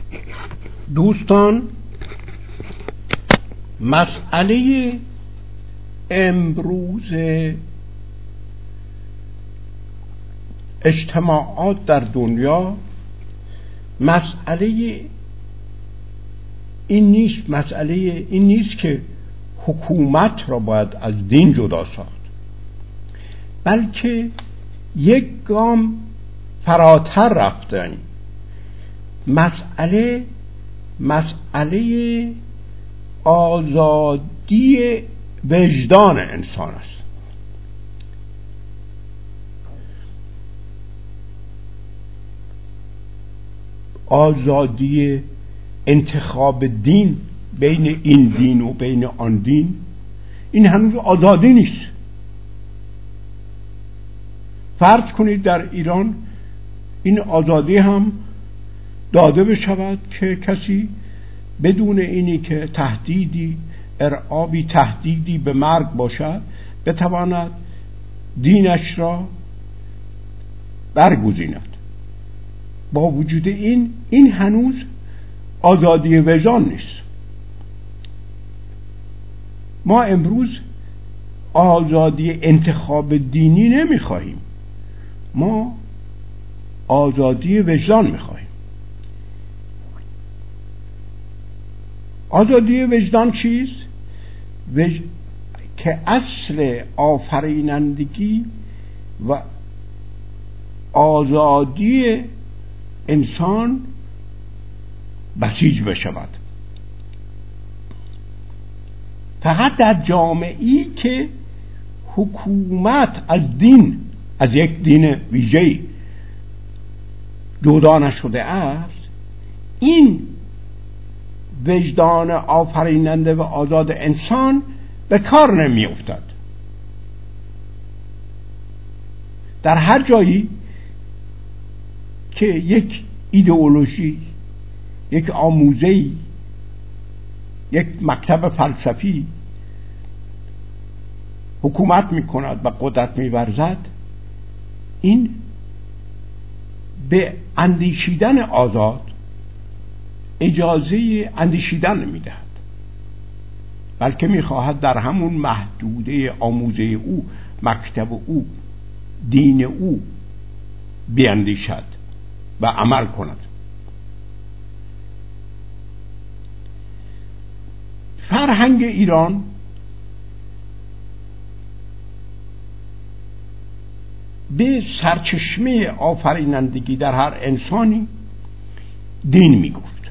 دوستان، مسئله امروز اجتماعات در دنیا مسئله این نیست که حکومت را باید از دین جدا ساخت، بلکه یک گام فراتر رفتن. مسئله آزادی وجدان انسان است. آزادی انتخاب دین بین این دین و بین آن دین، این هنوز آزادی نیست. فرض کنید در ایران این آزادی هم داده بشود که کسی بدون اینی که تهدیدی به مرگ باشد بتواند دینش را برگزیند. با وجود این هنوز آزادی وجدان نیست. ما امروز آزادی انتخاب دینی نمیخواهیم، ما آزادی وجدان میخواهیم. آزادی وجدان چیست؟ که اصل آفرینندگی و آزادی انسان بسیج بشود. فقط در جامعه‌ای که حکومت از یک دین ویژه‌ای جدا نشده است، این وجدان آفریننده و آزاد انسان به کار نمی افتد. در هر جایی که یک ایدئولوژی، یک آموزه‌ای، یک مکتب فلسفی حکومت می کند و قدرت می ورزد، این به اندیشیدن آزاد اجازه اندیشیدن نمی دهد، بلکه می خواهد در همون محدوده آموزه او، مکتب او، دین او بیاندیشد و عمل کند. فرهنگ ایران به سرچشمه آفرینندگی در هر انسانی دین می گفت.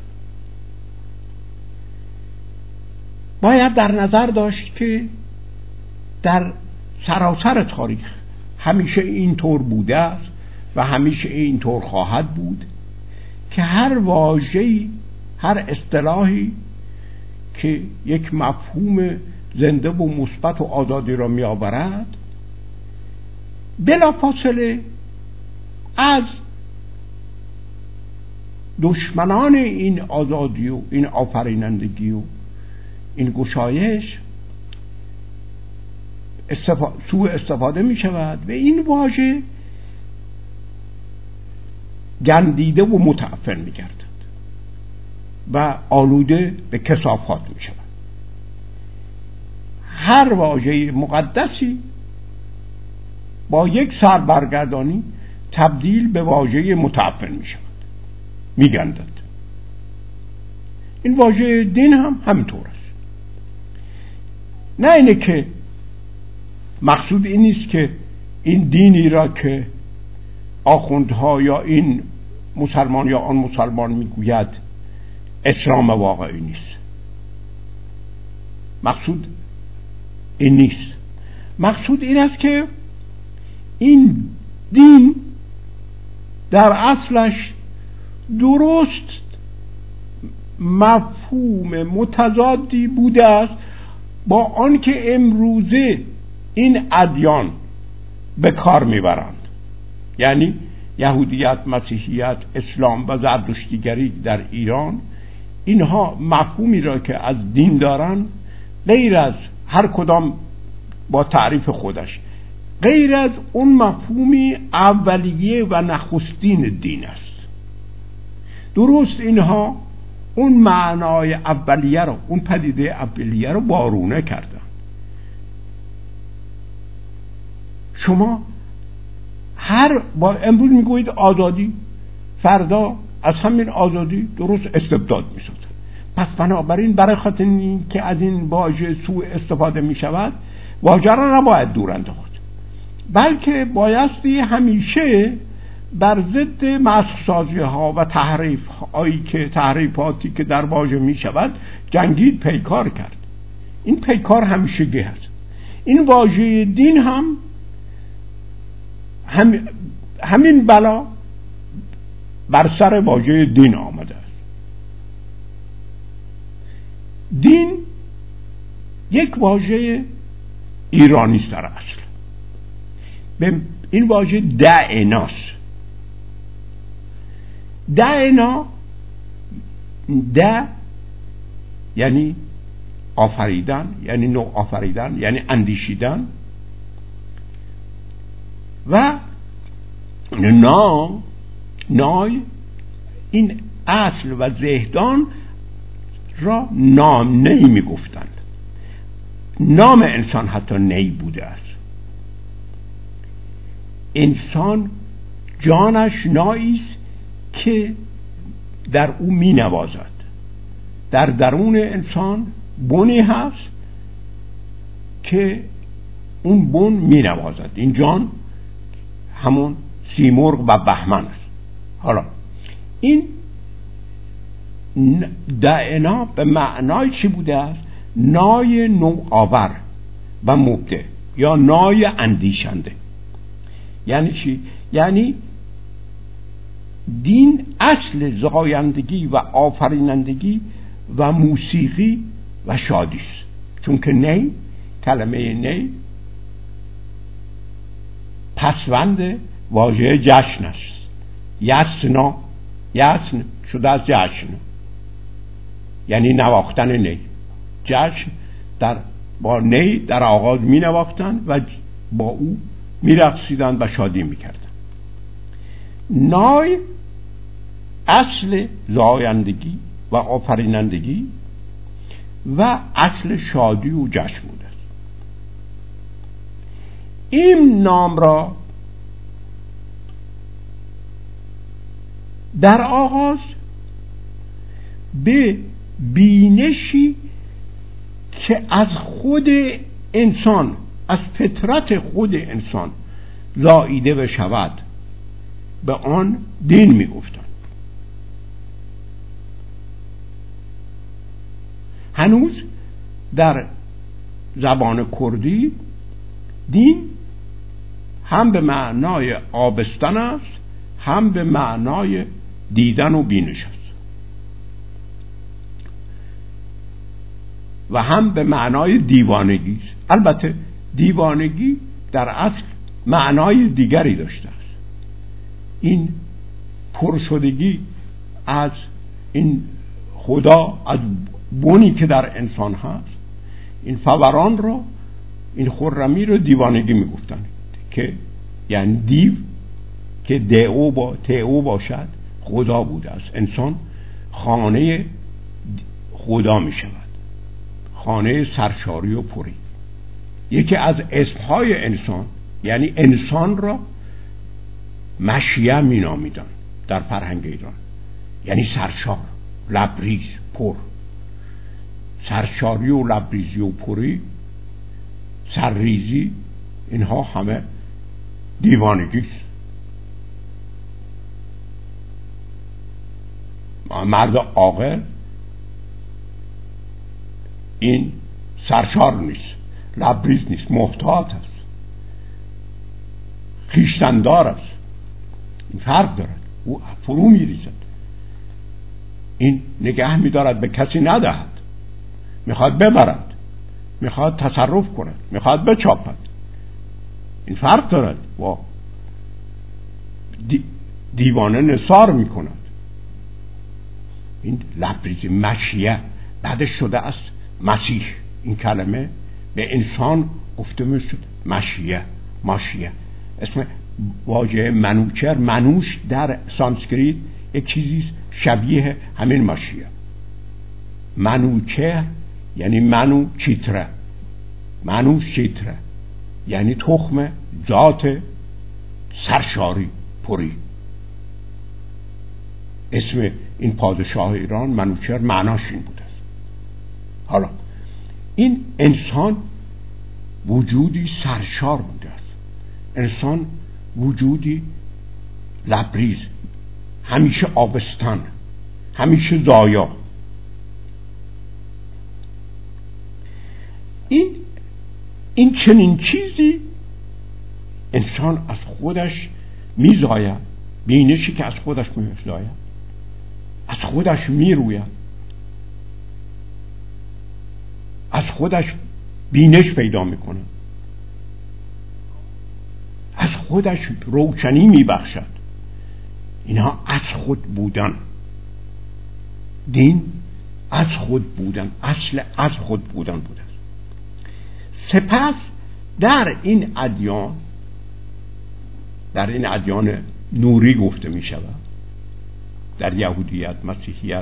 باید در نظر داشت که در سراسر تاریخ همیشه این طور بوده است و همیشه این طور خواهد بود که هر واژه‌ای، هر اصطلاحی که یک مفهوم زنده و مثبت و آزادی را می آورد، بلافاصله از دشمنان این آزادی و این آفرینندگی و این گشایش سوء استفاده می شود و این واژه گندیده و متعفن می گردد و آلوده به کثافات می شود. هر واژه مقدسی با یک سربرگردانی تبدیل به واژه متعفن می شود، می گندد. این واژه دین هم همینطور است. نه اینه که مقصود این نیست که این دینی را که آخوندها یا این مسلمان یا آن مسلمان میگوید اسلام واقعی نیست. مقصود این نیست. مقصود این است که این دین در اصلش درست مفهوم متضادی بوده است با آن که امروزه این ادیان به کار میبرند. یعنی یهودیت، مسیحیت، اسلام و زرتشتیگری در ایران، اینها مفهومی را که از دین دارن، غیر از هر کدام با تعریف خودش، غیر از اون مفهومی اولیه و نخستین دین است. درست اینها اون معنای اولیه رو، اون پدیده اولیه رو وارونه کردن. شما با امروز میگویید آزادی، فردا از همین آزادی درست استبداد میسازن. پس بنابراین برای خاطر این که از این واژه سوء استفاده میشود، واژه را نباید دور انداخت، بلکه بایستی همیشه بر ضد مسخ‌سازی ها و تحریفاتی که در واژه می شود جنگید، پیکار کرد. این پیکار همیشگی هست. این واژه دین همین بلا بر سر واژه دین آمده است. دین یک واژه ایرانی است در اصل. به این واژه دعناست. دعنا یعنی آفریدن، یعنی نوع آفریدن، یعنی اندیشیدن، و نای این اصل و زهدان را نی می گفتند. نام انسان حتی نی بوده است. انسان جانش نایی است که در او می نوازد. در درون انسان بنی هست که اون بن می نوازد. این جان همون سیمرغ و بهمن است. حالا این دعنا به معنای چی بوده است؟ نای نوآور و مبدع یا نای اندیشنده. یعنی چی؟ یعنی دین اصل زایندگی و آفرینندگی و موسیقی و شادی است. چون که نی، کلمه نی پسوند واژه جشن است. یسن شده از جشن، یعنی نواختن نی. جشن با نی در آغاز می نواختن و با او می رقصیدن و شادی می کردن. نای اصل زایندگی و آفرینندگی و اصل شادی و جشن بوده است. این نام را در آغاز به بینشی که از خود انسان، از فطرت خود انسان زاییده بشود، به آن دین می گفتن. هنوز در زبان کردی دین هم به معنای آبستن است، هم به معنای دیدن و بینش است، و هم به معنای دیوانگی است. البته دیوانگی در اصل معنای دیگری داشته است. این پرشدگی از این خدا، از بونی که در انسان هست، این فوران رو، این خرمی رو دیوانگی میگفتن، که یعنی دیو که تئو باشد خدا بوده است. انسان خانه خدا می شود، خانه سرشاری و پری. یکی از اسمهای انسان، یعنی انسان را مشیه می نامیدن در فرهنگ ایران، یعنی سرشار، لبریز، پر. سرشاری و لبریزی و پری، سرریزی، اینها همه دیوانگی است. مرد عاقل این سرشار نیست، لبریز نیست، محتاط است، خویشتن‌دار است. این فرق دارد. او فرو می‌ریزد، این نگه می‌دارد، به کسی ندهد، میخواد ببرد، میخواد تصرف کند، میخواد بچاپد. این فرق دارد. و دیوانه نثار میکند. این لبریزی، مشیه بعدش شده است مسیح. این کلمه به انسان گفته میشد مشیه. اسم واژه منوچهر، منوش در سانسکریت یک چیزی شبیه همین مشیه. منوچهر یعنی منوچیتره، منوچیتره یعنی تخم ذات سرشاری پری. اسم این پادشاه ایران منوچهر معناش این بوده است. حالا این انسان وجودی سرشار بوده است، انسان وجودی لبریز، همیشه آبستن، همیشه زایا. این چنین چیزی انسان از خودش میزاید، بینشی که از خودش میزاید، از خودش میروید، از خودش بینش پیدا میکنه، از خودش روشنی میبخشد. اینها از خود بودن، دین از خود بودن، اصل از خود بودن بوده. سپس در این ادیان نوری گفته می شود، در یهودیت، مسیحیت،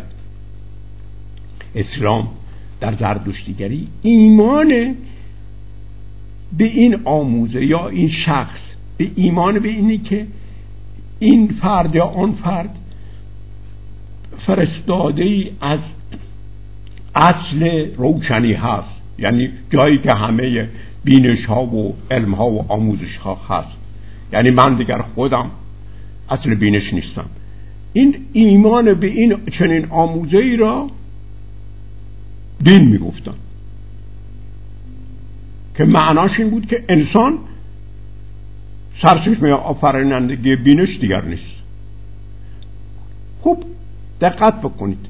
اسلام، در زرتشتیگری، ایمان به این آموزه یا این شخص، به ایمان به اینی که این فرد یا آن فرد فرستاده ای از اصل روشنی هست، یعنی جایی که همه بینش ها و علم ها و آموزش ها هست، یعنی من دیگر خودم اصل بینش نیستم. این ایمان به این چنین آموزه ای را دین می گفتن که معناش این بود که انسان سرچشمه آفرینندگی بینش دیگر نیست. خوب دقت بکنید،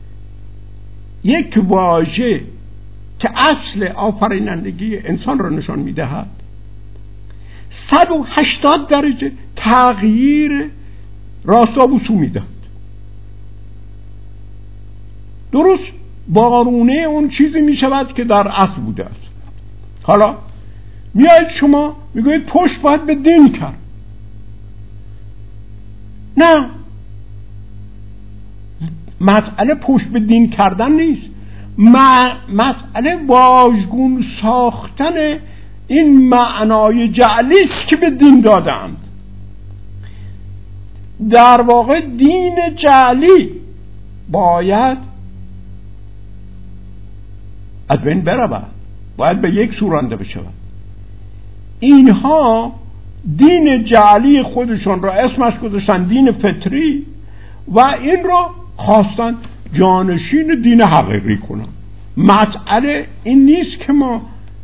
یک واژه که اصل آفرینندگی انسان را نشان می‌دهد 180 درجه تغییر راستا و سو می‌دهد. درست بارونه اون چیزی می‌شود که در اصل بوده است. حالا میایید شما میگوید پشت باید به دین کرد. نه، مسئله پشت به دین کردن نیست، مسئله واژگون ساختن این معنای جعلی است که به دین دادند. در واقع دین جعلی باید از بین برود، باید به یک سو رانده بشود. اینها دین جعلی خودشون را اسمش گذاشتن دین فطری و این را خواستن جانشین دین حقیقی کنن. مسئله این نیست که ما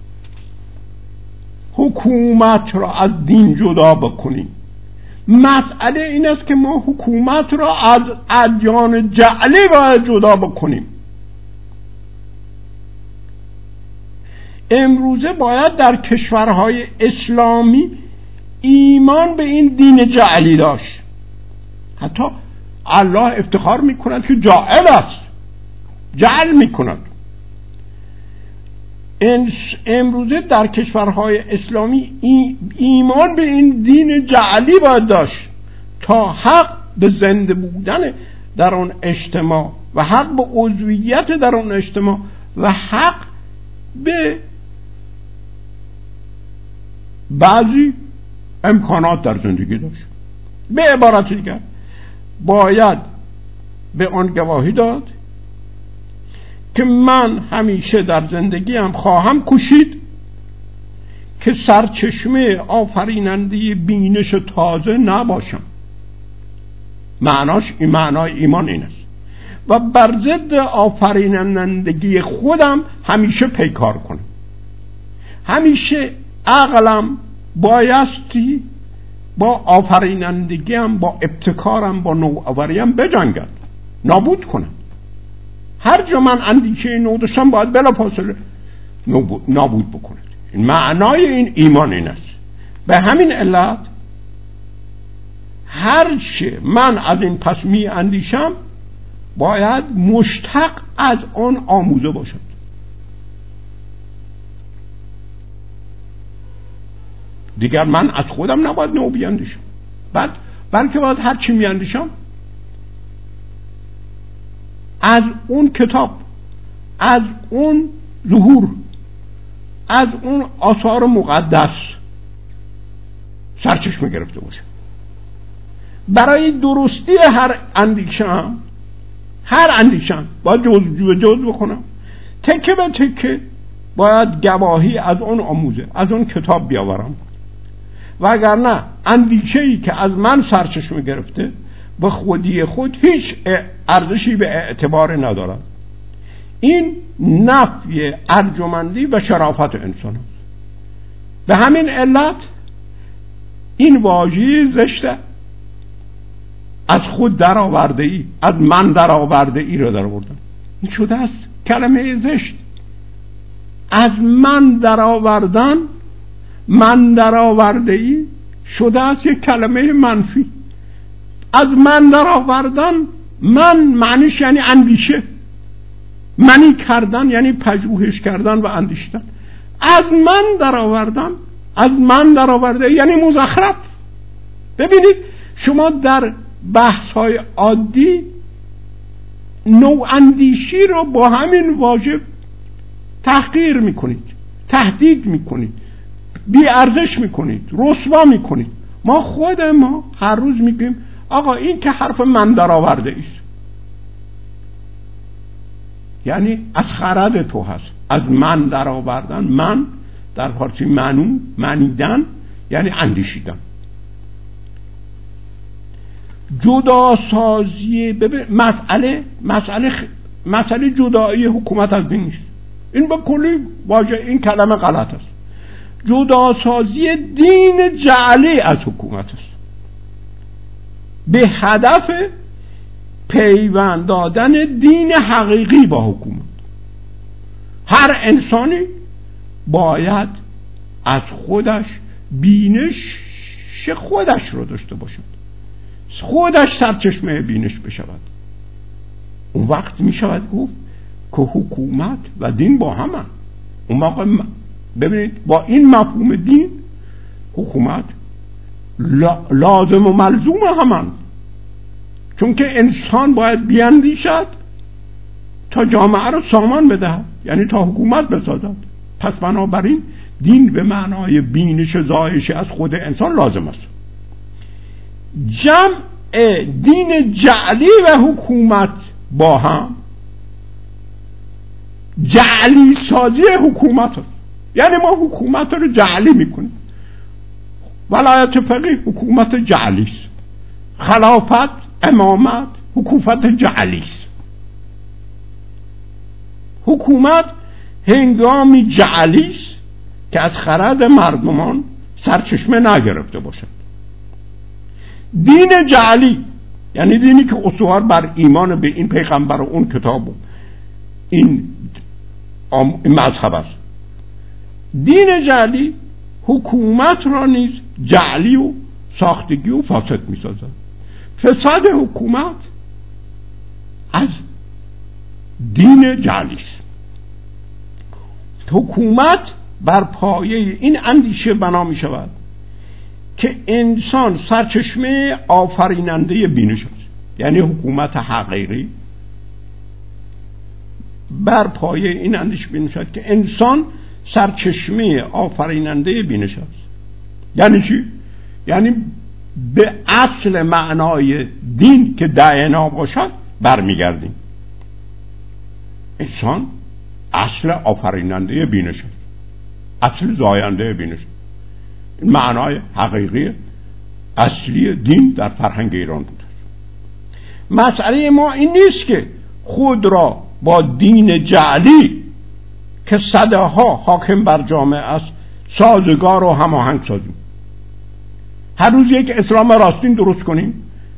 حکومت را از دین جدا بکنیم، مسئله این است که ما حکومت را از ادیان جعلی باید جدا بکنیم. امروزه باید در کشورهای اسلامی ایمان به این دین جعلی داشت. حتی الله افتخار میکند که جاعل است، جعل میکند. امروزه در کشورهای اسلامی ایمان به این دین جعلی باید داشت تا حق به زنده بودن در آن اجتماع و حق به عضویت در آن اجتماع و حق به بعضی امکانات در زندگی داشت. به عبارت دیگر باید به آن گواهی داد که من همیشه در زندگیم خواهم کوشید که سرچشمه آفریننده بینش تازه نباشم. معنای ایمان این است و بر ضد آفرینندگی خودم همیشه پیکار کنم. همیشه عقلم بایستی با آفرینندگیم، با ابتکارم، با نوآوریم بجنگد، نابود کنم. هر جا من اندیشه نو داشتم باید بلافاصله نابود بکند. معنای این ایمان این است. به همین علت هر چه من از این پس می اندیشم باید مشتق از آن آموزه باشد. دیگر من از خودم نباید نو بیاندیشم، بلکه باید هر چی می اندیشم از اون کتاب از اون ظهور، از اون آثار مقدس سرچشمه گرفته باشه. برای درستی هر اندیشم باید جز بکنم، تکه به تکه باید گواهی از اون آموزه، از اون کتاب بیاورم، و اگر نه اندیشه‌ای که از من سرچشمه گرفته به خودی خود هیچ ارزشی به اعتبار ندارد. این نفی ارجمندی و شرافت انسان است. به همین علت این واژه زشته از خود در آورده ای، از من در آورده ای رو در آوردن. این شده است کلمه زشت. از من در آوردن، من در آورده ای شده است یک کلمه منفی. از من در آوردن، من معنیش یعنی اندیشه، منی کردن یعنی پژوهش کردن و اندیشتن. از من در آوردن، از من در آورده یعنی مزخرف. ببینید شما در بحث‌های عادی نوع اندیشی رو با همین واژه تحقیر میکنید، تهدید میکنید، بی ارزش میکنید، رسوا میکنید. ما هر روز میگیم آقا این که حرف من در آورده است، یعنی از خرد تو هست. از من در آوردن، من در فارسی منیدن یعنی اندیشیدن. جدا سازی، ببین مسئله جدایی حکومت از دین نیست. این با کلی واژه این کلمه غلط است. جدا سازی دین جعلی از حکومت است به هدف پیوند دادن دین حقیقی با حکومت. هر انسانی باید از خودش بینش خودش رو داشته باشد، خودش سرچشمه بینش بشود. اون وقت می شود گفت که حکومت و دین با همن. اون موقع ببینید با این مفهوم دین حکومت لازم و ملزوم همن، چون که انسان باید بیاندیشد تا جامعه رو سامان بدهد، یعنی تا حکومت بسازد. پس بنابراین دین به معنای بینش زایش از خود انسان لازم است. جمع دین جعلی و حکومت با هم جعلی سازی حکومت است. یعنی ما حکومت رو جعلی میکنیم. ولایت فقیه حکومت جعلی است، خلافت، امامت حکومت جعلی است. حکومت هنگامی جعلی است که از خرد مردمان سرچشمه نگرفته باشد. دین جعلی یعنی دینی که استوار بر ایمان به این پیغمبر و اون کتاب و این مذهب است. دین جعلی حکومت را نیز جعلی و ساختگی و فاسد می سازد. فساد حکومت از دین جعلی است. حکومت بر پایه این اندیشه بنا می شود که انسان سرچشمه آفریننده بینش است. یعنی حکومت حقیقی بر پایه این اندیشه بنا می شود که انسان سرچشمه آفریننده بینش است. یعنی چی؟ یعنی به اصل معنای دین که دعنا باشد برمیگردیم. انسان اصل آفریننده بینش است، اصل زاینده بینش است. این معنای حقیقی اصلی دین در فرهنگ ایران بود. مسئله ما این نیست که خود را با دین جعلی که صدها حاکم بر جامعه است سازگار و هماهنگ سازیم. هر روز یک اسلام راستین درست کنیم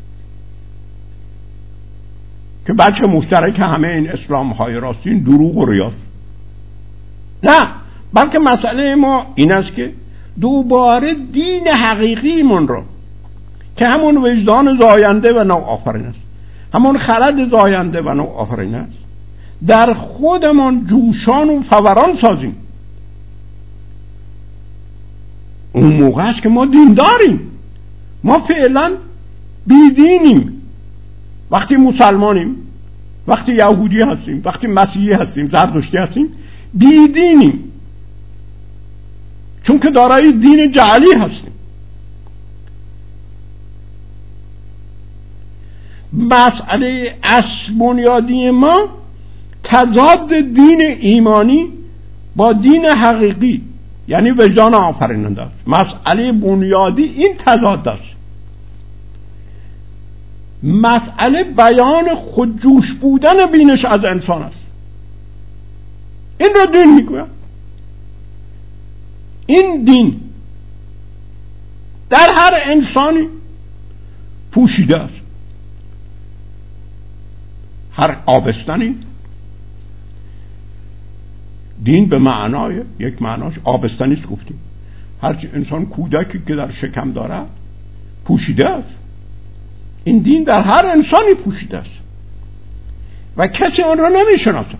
که بچه مشترک همه این اسلام های راستین دروغ و ریاست. نه، بلکه مسئله ما این است که دوباره دین حقیقی من را که همون وجدان زاینده و نو آفرین است، همون خرد زاینده و نو آفرین است، در خودمان جوشان و فوران سازیم. اون موقع است که ما دین داریم. ما فعلا بیدینیم. وقتی مسلمانیم وقتی یهودی هستیم، وقتی مسیحی هستیم، زرتشتی هستیم، بیدینیم، چون که دارای دین جعلی هستیم. مسئله اصل بنیادی ما تضاد دین ایمانی با دین حقیقی، یعنی وجدان آفریننده است. مسئله بنیادی این تضاد است. مسئله بیان خودجوش بودن بینش از انسان است. این را دین میگوید. این دین در هر انسانی پوشیده است. هر آبستنی، دین به معنای یک معناش آبستنی است گفتیم. هر انسان کودکی که در شکم دارد پوشیده است. این دین در هر انسانی پوشیده است و کسی آن را نمیشناسد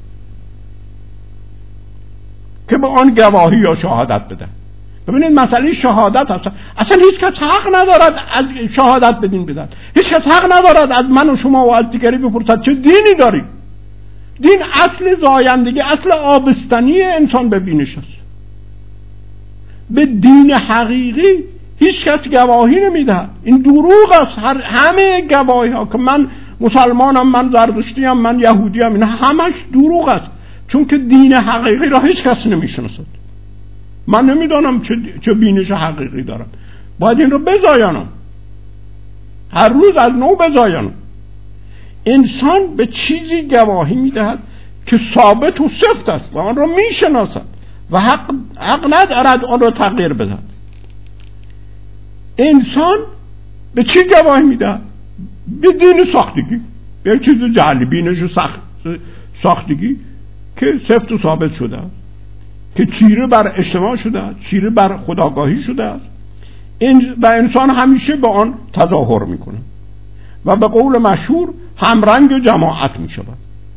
که به آن گواهی یا شهادت بده. ببینید مسئله شهادت هست. اصلا هیچ کس حق ندارد از شهادت بدین بدن. هیچ کس حق ندارد از من و شما و از دیگری بپرسد چه دینی داری. دین اصل زایندگی، اصل آبستنی انسان به بینش است. به دین حقیقی هیچ کس گواهی نمیدهد. این دروغ است. همه گواهی ها که من مسلمانم، من زرتشتیم، من یهودیم، این همش دروغ است، چون که دین حقیقی را هیچ کس نمیشناسد. من نمیدانم چه بینش حقیقی دارم. باید این رو بزاینم، هر روز از نو بزاینم. انسان به چیزی گواهی میدهد که ثابت و سفت است و آن را میشناسد و حق ندارد آن را تغییر بدهد. انسان به چی گواهی میدهد؟ به دین ساختگی، به چیز جعلی، بینش ساختگی که سفت و ثابت شده است، که چیره بر اجتماع شده است، چیره بر خودآگاهی شده است و انسان همیشه به آن تظاهر میکنه و به قول مشهور همرنگ جماعت میشود.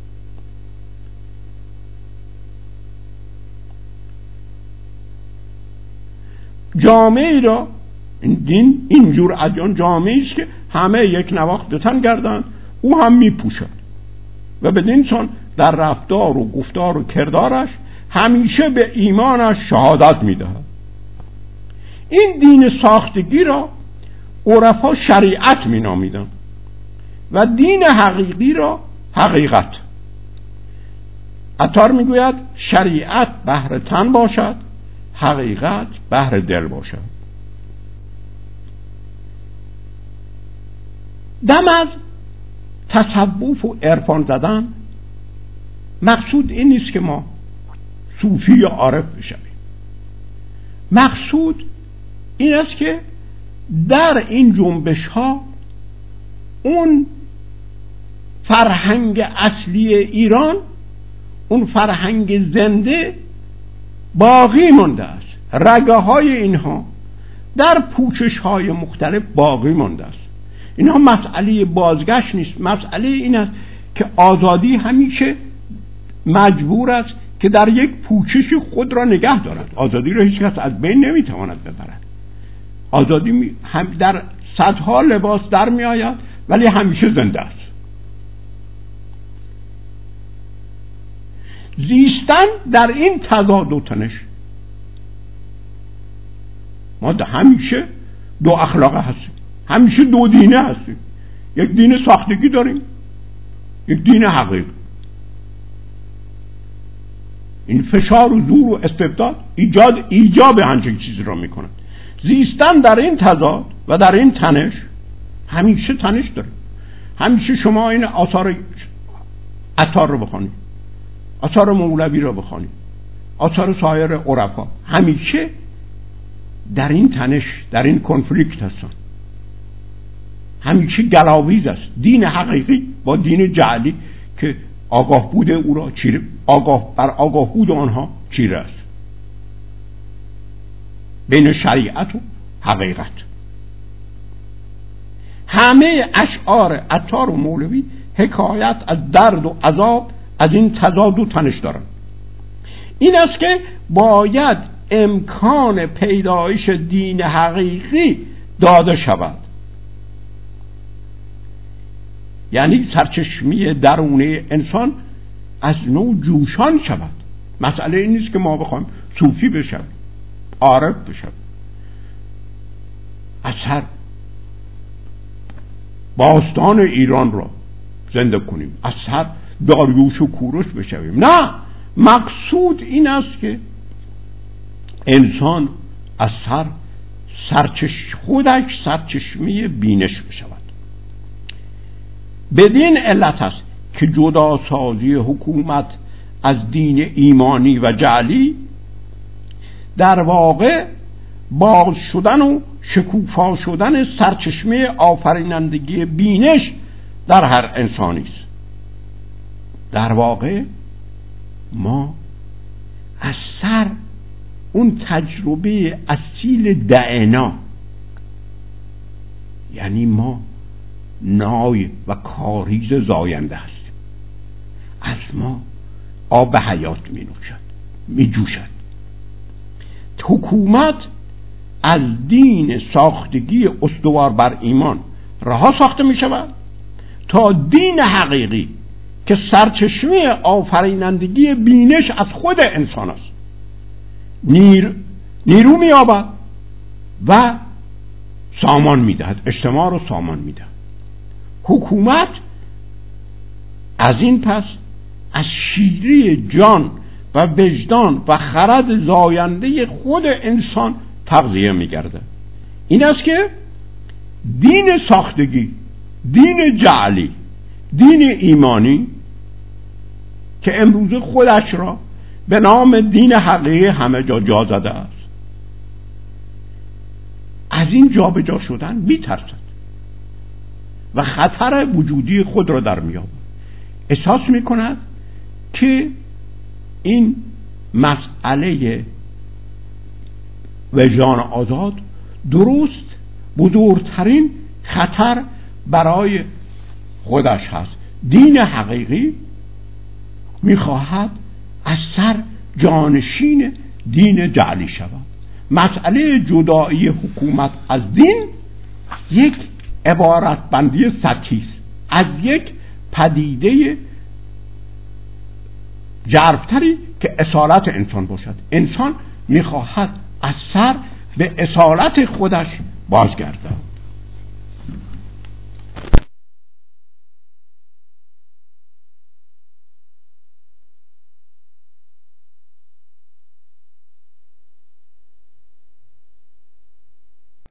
جامعه را این دین، اینجور ادیان جامعه است که همه یک نواخت به تن گردند، او هم میپوشد و بدین سان در رفتار و گفتار و کردارش همیشه به ایمانش شهادت میدهد. این دین ساختگی را عرفا شریعت مینامیدند و دین حقیقی را حقیقت. عطار میگوید شریعت بهر تن باشد، حقیقت بهر دل باشد. دم از تصوف و عرفان زدن مقصود این نیست که ما صوفی یا عارف بشویم. مقصود این است که در این جنبش ها اون فرهنگ اصلی ایران، اون فرهنگ زنده باقی مانده است. رگه های اینها در پوچش های مختلف باقی مانده است. اینها مسئله بازگشت نیست. مسئله این است که آزادی همیشه مجبور است که در یک پوچش خود را نگه دارد. آزادی را هیچ کس از بین نمیتواند ببرد. آزادی هم در صدها لباس در می آید ولی همیشه زنده است. زیستن در این تضاد و تنش. ما همیشه دو اخلاقه هستیم، همیشه دو دینه هستیم. یک دین ساختگی داریم، یک دین حقیقی. این فشار و زور و استبداد ایجاب همچین چیزی را میکنند. زیستن در این تضاد و در این تنش، همیشه تنش داریم. همیشه شما این آثار عطار رو بخوانید، آثار مولوی رو بخوانید، آثار سایر عرفا، همیشه در این تنش، در این کنفلیکت هستن. همیشه گلاویز است دین حقیقی با دین جعلی که آگاه بود او را چیره، آگاه بود آنها چیره است. بین شریعت و حقیقت. همه اشعار عطار و مولوی حکایت از درد و عذاب از این تضاد و تنش دارند. این است که باید امکان پیدایش دین حقیقی داده شود. یعنی سرچشمه درونه انسان از نوع جوشان شود. مسئله این نیست که ما بخوایم صوفی بشیم، عارف بشیم، اثر باستان ایران را زنده کنیم، اثر داریوش و کوروش بشویم. نه، مقصود این است که انسان از خودش سرچشمه بینش بشود. بدین علت است که جدا سازی حکومت از دین ایمانی و جعلی در واقع باز شدن و شکوفا شدن سرچشمه آفرینندگی بینش در هر انسانی است. در واقع ما از سر اون تجربه اصیل دعنا، یعنی ما نای و کاریز زاینده هستیم، از ما آب حیات می جوشد. حکومت از دین ساختگی استوار بر ایمان رها ساخته می شود تا دین حقیقی که سرچشمه آفرینندگی بینش از خود انسان است نیرو می یابد و سامان می دهد، اجتماع رو سامان می دهد. حکومت از این پس از شیری جان و وجدان و خرد زاینده خود انسان تغذیه می گرده. این است که دین ساختگی، دین جعلی، دین ایمانی که امروز خودش را به نام دین حقیقی همه جا زده است، از این جا به جا شدن میترسد و خطر وجودی خود را در میابد. احساس میکند که این مسئله وجدان آزاد درست بزرگترین خطر برای خودش هست. دین حقیقی میخواهد از سر جانشین دین جعلی شود. مسئله جدایی حکومت از دین یک عبارت بندی سطحی است از یک پدیده جرفتری که اصالت انسان باشد. انسان میخواهد از سر به اصالت خودش بازگردد.